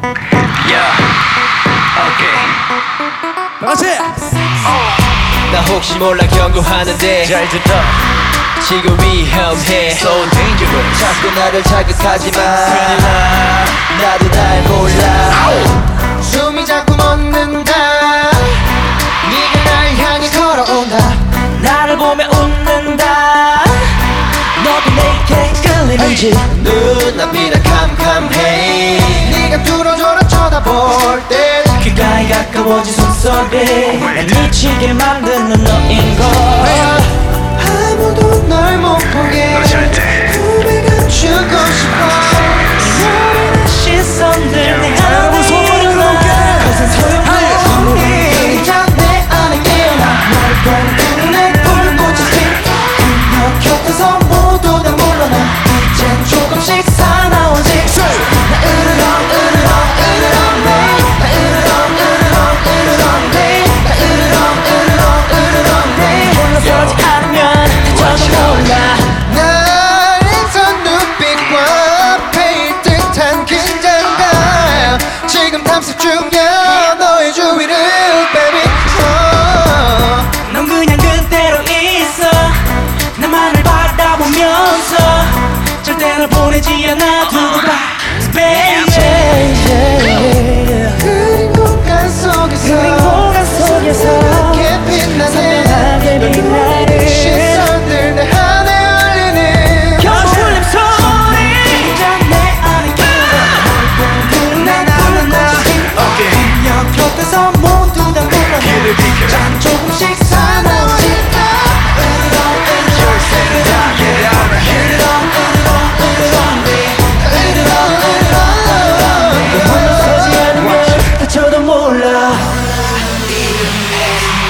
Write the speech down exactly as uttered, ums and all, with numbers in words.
다같이 나 혹시 몰라 경고하는데 잘 들어 지금 위험해 So dangerous 자꾸 나를 자극하지마 큰일 나 나도 날 몰라 숨이 자꾸 멎는다 네가 날 향해 걸어온다 나를 보며 웃는다 너도 내게 끌리는지 눈앞이 다 캄캄해 네가 뚫어져라 쳐다볼 때 귓가에 가까워진 숨소리 날 미치게 만드는 너인걸 아무도 널 못 보게 꿈에 감추고 싶어 너의 시선들 내 아무 소리를 녹게 거센 소용없니 그냥 내 안에 깨어나 널 보는 눈에 불꽃이 핀 너 곁에서 모두 다 물러나 이젠 조금씩 사나워지 나 으르렁 으르렁 으르렁 내 나 으르렁 으르렁 으르렁 내나 으르렁 으르렁 으르렁 내 물러서지 않으면 저도 몰라 날 인선 눈빛과 패일 듯한 긴장감 지금 탐색 중이야 너의 주위를 baby oh. 넌 그냥 그대로 있어 나만을 바라보면서 절대 널 보내지 않아 두고 봐 baby 그린 공간 속에서 그린 공간 속에서 선명하게 빛나네 선명하게 빛나는 시선들 내 안에 얼리는 겨울님 소리 그냥 내 안에 끼어 나나나나 너 곁에서 모두 다 물러나